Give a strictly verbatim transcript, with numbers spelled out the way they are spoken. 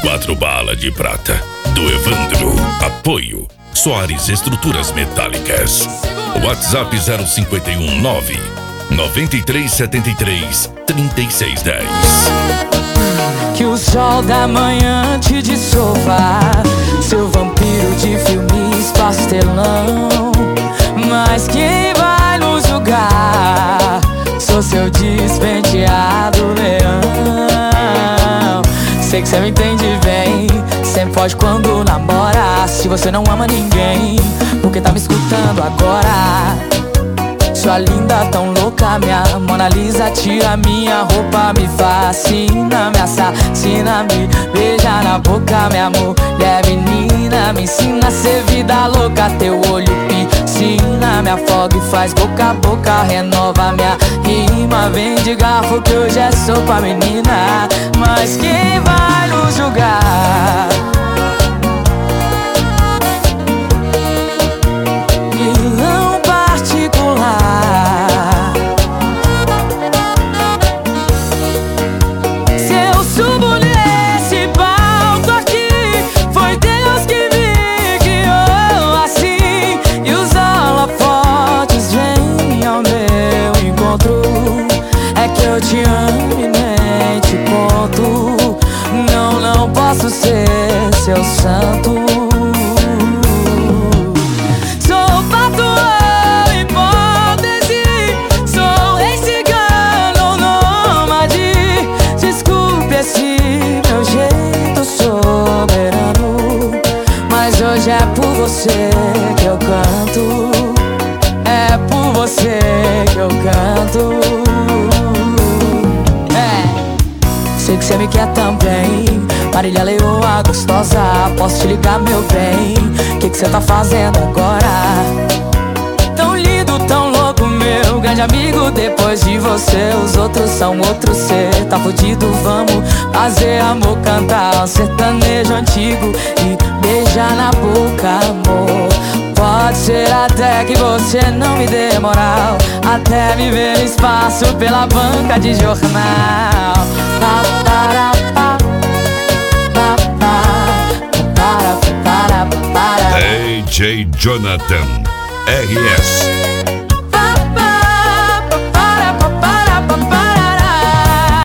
Quatro Bala de Prata, do Evandro. Apoio Soares Estruturas Metálicas. WhatsApp zero cinco um nove nove três sete três três seis um zero. Que o sol da manhã te dissolva, seu vampiro de filmes pastelão. Mas quem vai nos julgar? Sou seu despenteado leão. Sei que cê me entende bem, sempre foge quando namora. Se você não ama ninguém, porque tá me escutando agora? Sua linda, tão louca, minha Mona Lisa. Tira minha roupa, me fascina, me assassina, me beija na boca, minha mulher menina. Me ensina a ser vida louca, teu olho piscina, me afoga e faz boca a boca, renova minha rima. Vem de garfo que hoje é sopa, menina. Mas quem vai nos julgar? Vilão particular. Se eu subo nesse palco aqui, foi Deus que me guiou assim. E os holofotes vêm ao meu encontro. É que eu te amo e nem te conto. Não, não posso ser seu santo. Sou patrão, hipótese, sou rei cigano, nômade. Desculpe esse meu jeito soberano, mas hoje é por você que eu canto. É por você que eu canto. É, sei que cê me quer também, Marília Leoa gostosa. Posso te ligar, meu bem? Que que cê tá fazendo agora? Tão lindo, tão louco, meu grande amigo. Depois de você, os outros são outros. Cê tá fudido, vamos fazer amor, cantar um sertanejo antigo e beijar na boca, amor. Pode ser até que você não me dê moral, até me ver no espaço pela banca de jornal. Pa, para, pa, pa, pa, para, para, para. D J Jonathan R S